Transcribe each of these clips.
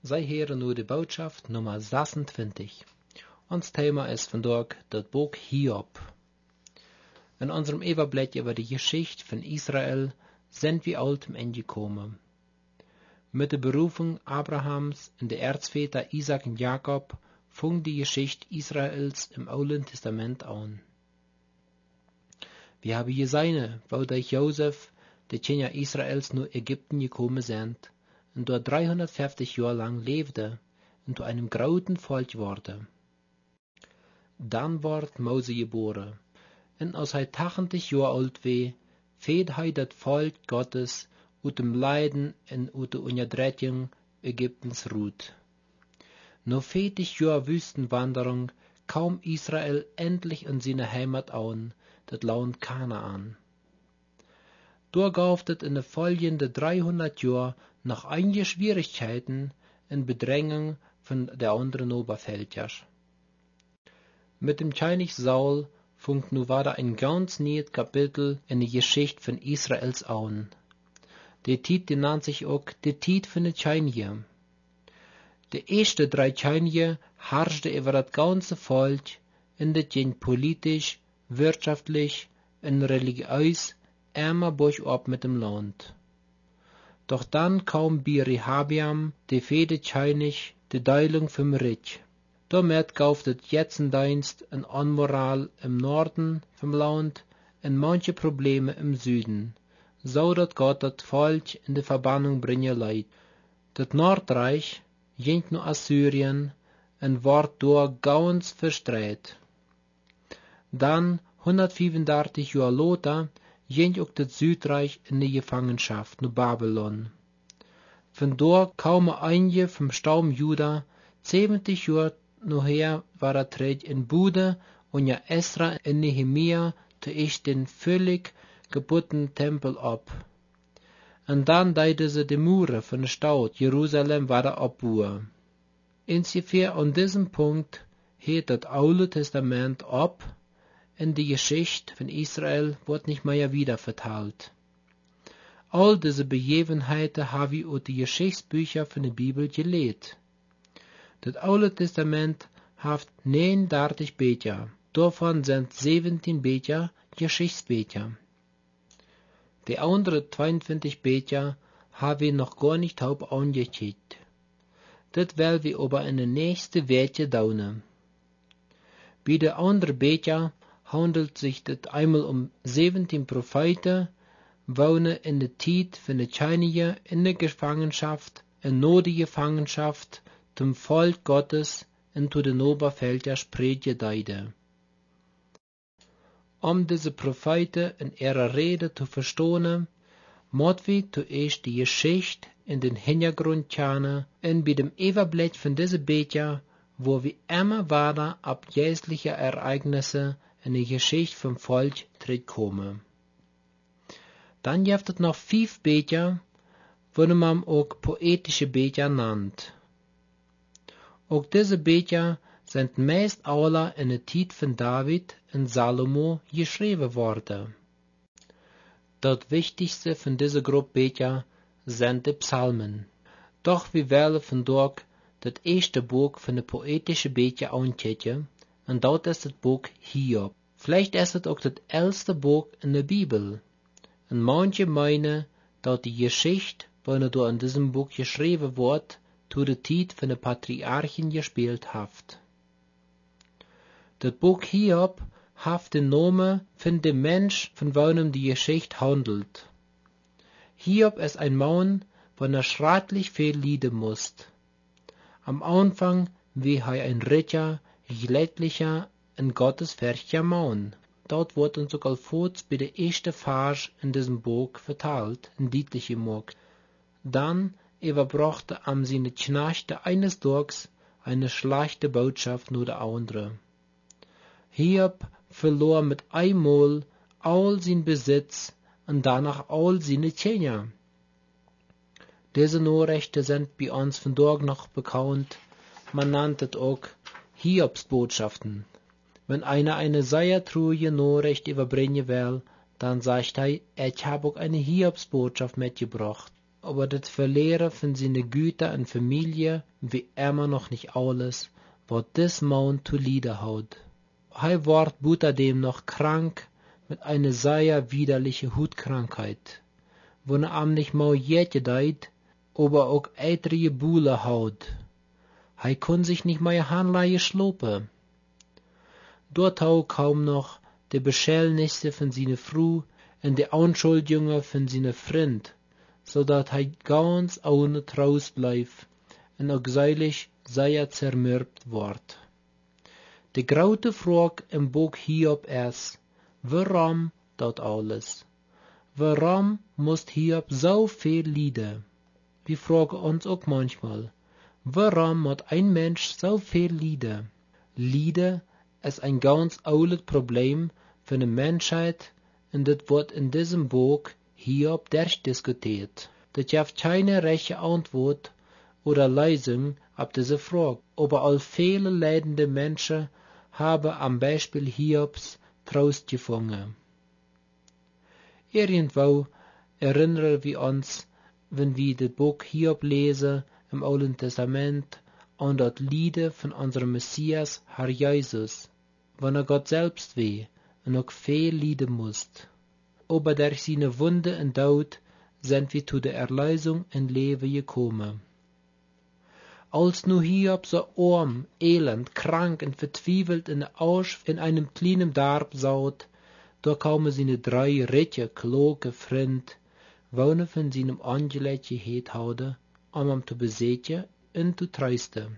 Zij heren nu de boodschap nummer 26. Ons Thema ist vandaag das Buch Hiob. In unserem Überblick über die Geschichte von Israel sind wir all zum Ende gekommen. Mit der Berufung Abrahams und der Erzväter Isaac und Jakob fing die Geschichte Israels im Alten Testament an. Wir haben gesehen, wo durch Josef die Kinder Israels nach Ägypten gekommen sind und dort 350 Jahre lang lebte und zu einem großen Volk wurde. Dann ward Mose geboren, und als er 80 Jahre alt war, führte er das Volk Gottes aus dem Leiden und aus der Unterdrückung Ägyptens ruht. Nach 40 Jahren Wüstenwanderung kam Israel endlich in seine Heimat an, das Land Kanaan. Dort gab es in den folgenden 300 Jahren noch einige Schwierigkeiten und Bedrängung von der anderen Oberfeldjäger. Mit dem König Saul fängt nun wieder ein ganz neues Kapitel in die Geschichte von Israels an. Die Zeit nennt sich auch die Zeit von den Könige. Die ersten 3 Könige herrschten über das ganze Volk und das ging politisch, wirtschaftlich und religiös immer bergab mit dem Land. Doch dann kam bei Rehabiam, der 4. König, die Teilung vom Reich. Damit gab es Jetzendienst und Unmoral im Norden vom Land und manche Probleme im Süden, so dass Gott das Volk in die Verbannung bringen leid. Das Nordreich ging nach Assyrien und ward dort ganz verstreut. Dann, 135 Jahre später, ging auch das Südreich in die Gefangenschaft nach Babylon. Von dort kamen einige vom Stamm Juda 70 Jahre nachher war er tret in Bude und ja Esra und Nehemia zuerst den völlig kaputten Tempel ab. Und dann deute sie die Mure von der Stadt Jerusalem wieder abbauen. Ungefähr an diesem Punkt hört das Alte Testament ab und die Geschichte von Israel wird nicht mehr wiederverteilt. All diese Begebenheiten habe ich aus den Geschichtsbüchern von der Bibel gelesen. Das Alte Testament hat 39 Bücher, davon sind 17 Bücher Geschichtsbücher. Die anderen 22 Bücher habe ich noch gar nicht angeguckt. Das werden wir aber in den nächsten Wochen tun. Bei den anderen Büchern handelt sich das einmal um 17 Propheten, wohnen in der Zeit von den Könige in der Gefangenschaft und nach der Gefangenschaft zum Volk Gottes und zu den Oberfeldern Sprede deide. Diese Propheten in ihrer Rede zu verstehen, muss wir zuerst die Geschichte in den Hintergrund kennen und bei dem Überblick von diesen Büchern, wo wir immer weiter ab jährliche Ereignisse in die Geschichte vom Volk kommen. Dann gibt es noch 5 Bücher, die man auch poetische Bücher nennt. Auch diese Bücher sind meist alle in der Zeit von David und Salomo geschrieben worden. Das wichtigste von dieser Gruppe Bücher sind die Psalmen. Doch wir wollen von dort das erste Buch von den poetischen Büchern angucken, und dort ist das Buch Hiob. Vielleicht ist es auch das älteste Buch in der Bibel. Und manche meinen, dass die Geschichte, die da in diesem Buch geschrieben wird, zu der Zeit von den Patriarchen gespielt hat. Das Buch Hiob hat den Namen von dem Mensch, von dem die Geschichte handelt. Hiob ist ein Mann, der schrecklich viel leiden muss. Am Anfang war er ein richer, glättlicher und gottesfürchtiger Mann. Dort wird uns sogar kurz bei der ersten Vers in diesem Buch verteilt und deutlich gemacht. Dann überbrachte seine Knechte eines Tages eine schlechte Botschaft nur der andere. Hiob verlor mit einmal all sein Besitz und danach all seine Kinder. Diese Nachrichten sind bei uns von dort noch bekannt. Man nennt es auch Hiobsbotschaften. Wenn einer eine sehr traurige Nachricht überbringen will, dann sagt er, ich habe auch eine Hiobsbotschaft mitgebracht. aber das Verlieren von seine Güter und Familie, wie immer noch nicht alles, wat dis Mann zu Lieder haut. Hij ward buitendem noch krank mit einer sehr widerlichen Hutkrankheit, wo am nicht mal jetje deit, aber auch eitrige Buhle haut. Hij kon sich nicht mehr Handleihe schlopen. Dort hau kaum noch de Beschellnisse von seine Frau und de Anschuldigungen von seine Freund, so dat hij ganz ohne Trost bleif und auch seilig sehr zermürbt ward. De grote Frage im Buch Hiob ist, warum dat alles? Warum muss Hiob so viel lijden? Wir fragen uns auch manchmal, warum muss ein Mensch so viel lijden? Lijden ist ein ganz oudes Problem für die Menschheit und das wird in diesem Buch Hiob durchdiskutiert. Das gibt keine rechte Antwort oder Lösung auf diese Frage, aber all viele leidende Menschen haben am Beispiel Hiobs Trost gefunden. Irgendwo erinnern wir uns, wenn wir das Buch Hiob lesen im Alten Testament, an das Lied von unserem Messias, Herr Jesus, wenn Gott selbst weh und auch viel leiden musste. Aber durch seine Wunde und Tod sind wir zu der Erlösung und Leben gekommen. Als nu Hiob so arm, elend, krank und vertwiefelt in einem kleinen Dorf saut, da kamen seine 3 ricke, kloke Freund, wonen von seinem Angeleit gehet houden, ihm zu besetzen und zu trösten.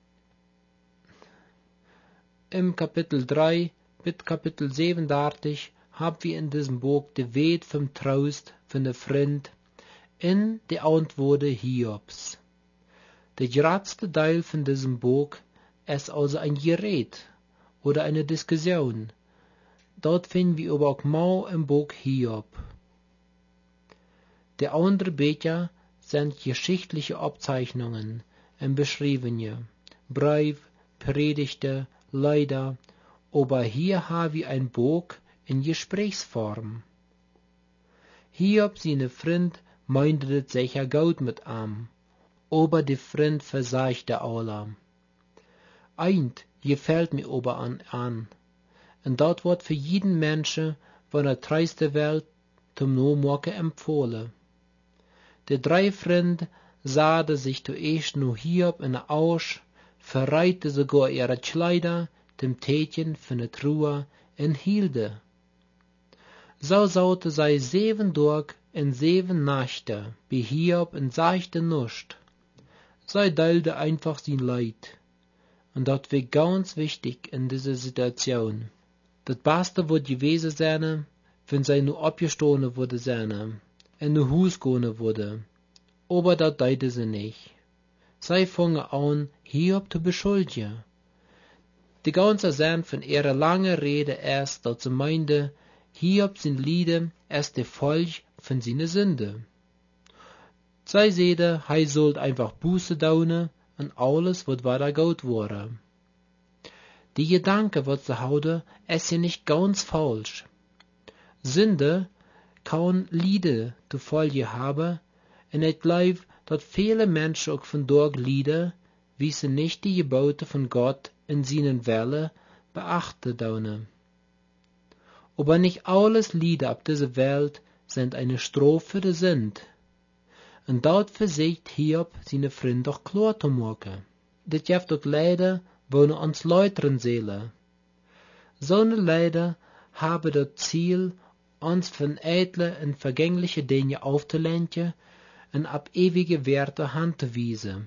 Im Kapitel 3 bis Kapitel 37 haben wir in diesem Buch die Wet vom Trost von der Freund in die Antworten Hiobs. Der geradste Teil von diesem Buch ist also ein Gerät oder eine Diskussion. Dort finden wir aber auch mal im Buch Hiob. Die anderen Bücher sind geschichtliche Abzeichnungen und Beschreibungen, Brief, Predigten, Lieder, aber hier haben wir ein Buch in Gesprächsform. Hiob, seine Freund, meinte das sicher gut mit ihm, aber die Freund versagte alle. Eint gefällt mir aber an, und dort wird für jeden Menschen von der treiste Welt zum Nomaken empfohlen. Die 3 Freunde sahen sich zuerst nur Hiob in der Ausch, verreihte sogar ihre Kleider, dem Tätchen von der Truhe und hielten. So saute sie 7 Tage und 7 Nächte, wie Hiob und sagte nichts. Sie teilte einfach sein Leid. Und das war ganz wichtig in dieser Situation. Das Beste wird gewesen sein, wenn sie nur abgestohlen wurde sein, in ein Haus gehen würde. Aber das deute sie nicht. Sie fangen an, Hiob zu beschuldigen. Die ganze Sinn von ihrer langen Rede ist, dass sie meinte, Hiob sein Leiden ist die Folge von seiner Sünde. Sie sagte, er soll einfach Buße tun und alles wird weiter gut werden. Die Gedanke, was sie haute, ist ja nicht ganz falsch. Sünde kann Leiden zur Folge haben, und ich glaube, dass viele Menschen auch von dort leiden, wie sie nicht die Gebote von Gott in seinen Wellen beachten tun. Aber nicht alles Lieder auf dieser Welt sind eine Strophe der Sünde. Und dort versucht Hiob seine Freunde doch klar zu machen. Das gibt auch Leider, wohnen uns läuteren Seelen. So eine Leider haben das Ziel, uns von edlen und vergänglichen Dingen aufzulenken und ab ewige Werte Hand zu wiesen.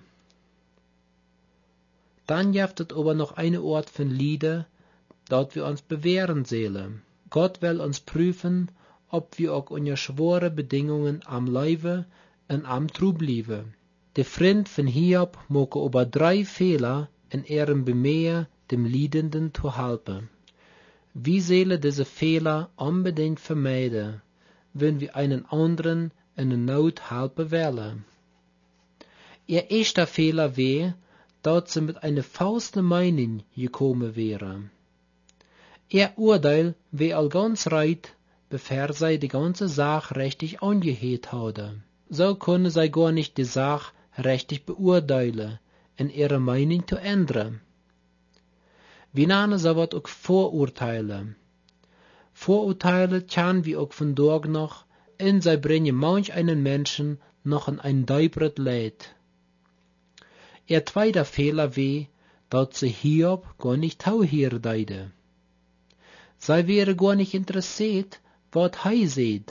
Dann gibt es aber noch eine Art von Lieder, dort wir uns bewähren sollen. Gott will uns prüfen, ob wir auch unter schwere Bedingungen am Leibe und am treu bleiben. Der Freund von Hiob mag aber 3 Fehler in ihrem Bemühen, dem Leidenden zu helfen. Wir sollen diese Fehler unbedingt vermeiden, wenn wir einen anderen in der Not helfen wollen. Ihr erster Fehler wäre, dass sie mit einer falschen Meinung gekommen wäre. Ihr Urteil wäre all ganz reit, bevor sie die ganze Sache richtig angehört hatte. So können sie gar nicht die Sache richtig beurteilen und ihre Meinung zu ändern. Wie nennen sie wat auch Vorurteile. Vorurteile kennen wir auch von dort noch, und sie bringen manch einen Menschen noch in ein deibret Leid. Ihr zweiter Fehler war, dass sie Hiob gar nicht tauhören deide. Sie wäre gar nicht interessiert, was er sieht.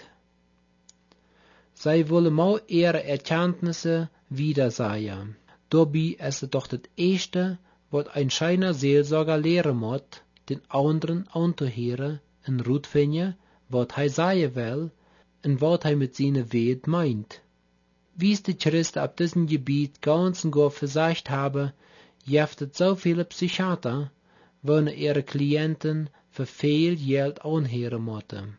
Sie wollen mal ihre Erkenntnisse wiedersehen. Dabei ist es doch das Erste, was ein scheiner Seelsorger lehren muss, den anderen anzuhören und rausfinden, was er sagen will und was er mit seiner Welt meint. Wie es die Christen auf diesem Gebiet ganz und gar versagt haben, gibt es so viele Psychiater, wo ihre Klienten für viel Geld anhören müssen.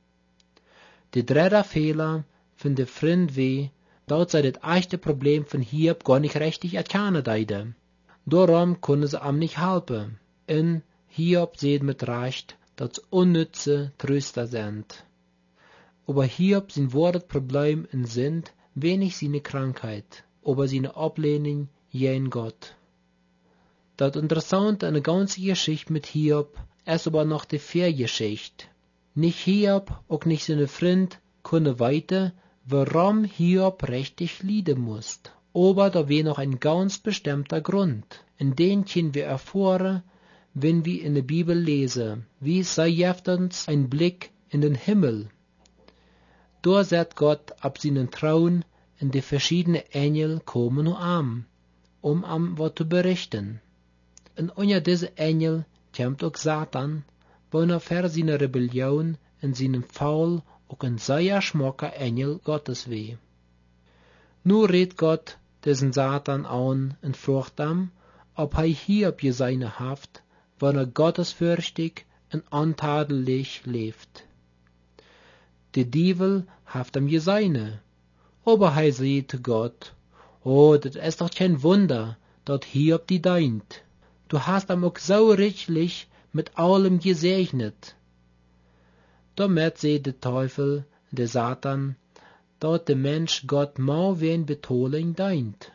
Der dritte Fehler von der Freund war, dass sie das echte Problem von Hiob gar nicht richtig erkennen deide. Darum können sie ihm nicht helfen. Und Hiob sieht mit Recht, dass sie unnütze Tröster sind. Aber Hiob sein wahres Problem sind wenig seine Krankheit, aber seine Ablehnung gegen Gott. Das Interessante an der ganzen Geschichte mit Hiob ist aber noch die Vorgeschichte. Nicht Hiob, auch nicht seine Freund, können weiter, warum Hiob richtig leiden muss. Aber da wäre noch ein ganz bestimmter Grund. Und den können wir erfahren, wenn wir in der Bibel lesen, wie sei gibt uns ein Blick in den Himmel. Da sieht Gott ab seinen Thron und die verschiedenen Engel kommen nur an, um ihm was zu berichten. Und unter diese Engel kommt auch Satan, wo er für seine Rebellion und seinen Fall auch ein sehr schmacker Engel Gottes weh. Nur redet Gott diesen Satan an und fragt ihm, ob er Hiob seine Haft, wenn er gottesfürchtig und untadelig lebt. Der Teufel haft ihm seine, aber er sagt zu Gott, oh, das ist doch kein Wunder, dass Hiob die deint. Du hast ihm auch so reichlich mit allem gesegnet. Damit sagt der Teufel, der Satan, dass der Mensch Gott mau wen Betoling deint.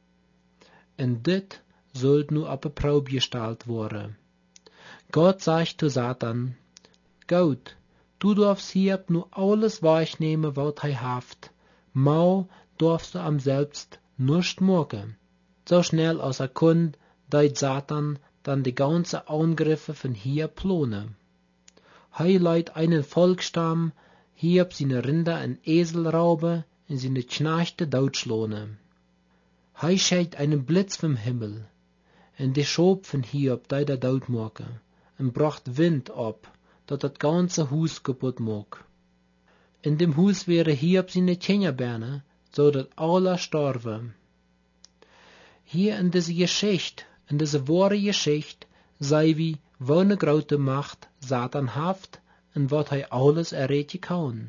Und dit sollt nur auf eine Probe gestellt worden. Gott sagt zu Satan, Gott, du darfst Hiob nur alles wahrnehmen, was er haft. Mau darfst du am selbst nicht machen. So schnell als er kann, deit Satan dann die ganze Angriffe von Hiob planen. Er leiht einen Volksstamm, Hiob seine Rinder und Esel rauben und seine Knechte totschlagen. Er schickt einen Blitz vom Himmel, und die Schob von Hiob deit er tot machen, und bracht Wind ab, dat das ganze Haus kaputt mag. In dem Haus wäre Hiob seine Kinderbeine, so dat alle starben. Hier in dieser Geschichte, in dieser wahre Geschichte, sei wie, wo eine große Macht Satan haft und wat er alles erreden kann.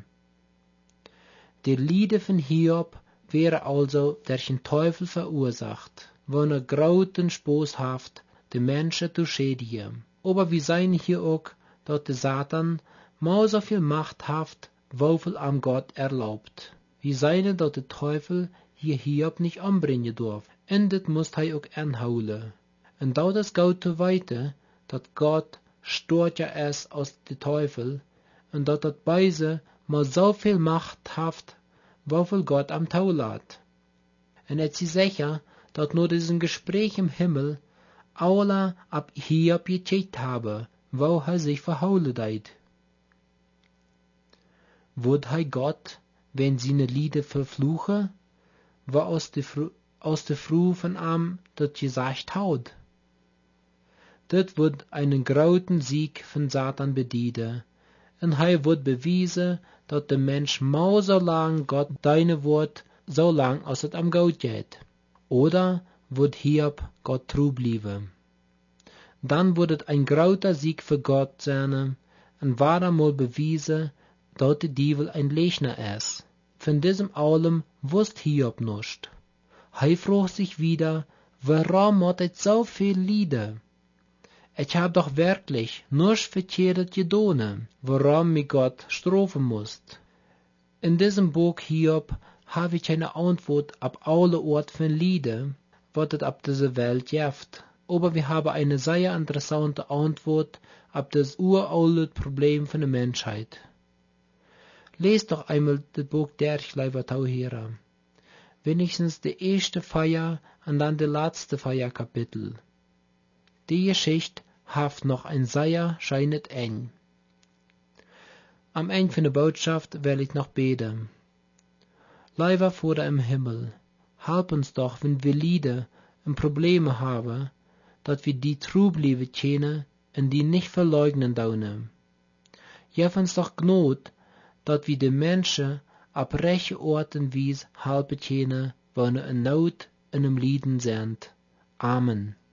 Die Lieder von Hiob wäre also durch den Teufel verursacht, wo eine großen Spaß haft, die Menschen zu schädigen. Aber wir sehen hier auch, dass der Satan mal so viel Macht haft, wofür am Gott erlaubt. Wir sehen, dass der Teufel hier Hiob nicht umbringen darf, und das muss er auch anholen. Und da das geht so weiter, dass Gott stört ja es aus dem Teufel, und dass das beise mal so viel Macht haft, wofür Gott am Tau lässt. Und es ist sicher, dass nur diesem Gespräch im Himmel alle ab Hiob gecheckt habe, wo er sich verhaulen deit. Wird er Gott, wenn seine Lieder verfluche, wo aus der Früh von ihm das gesagt hat? Das wird einen großen Sieg von Satan bedienen, und er wird bewiesen, dass der Mensch mau so lang Gott deine Wort, so lang als es am gut geht. Oder wird Hiob Gott treu bleiben. Dann wird es ein großer Sieg für Gott sein, und war einmal bewiesen, dass der Teufel ein Lügner ist. Von diesem allem wusste Hiob nicht. Er fragt sich wieder, warum hat er so viel Lieder? Ich hab doch wirklich nichts verkehrt getan, warum mich Gott strafen muss. In diesem Buch Hiob habe ich keine Antwort op alle Ort van Lieden, wat het op deze Welt jeft. Aber wir haben eine sehr interessante Antwort auf das uralte Problem von der Menschheit. Lest doch einmal das Buch durch, lieber Tauhera. Wenigstens die erste Feier und dann das letzte Feierkapitel. Die Geschichte hat noch ein sehr schönes Ende. Am Ende von der Botschaft will ich noch beten. Lieber Vater im Himmel, help uns doch, wenn wir Lieder und Probleme haben, dat wir die true bleiben kennen und die nicht verleugnen dürfen. Gib uns doch Gnade, dat wir die Menschen auf rechte Art und Weise helfen können, wenn sie in Not und im Leiden sind. Amen.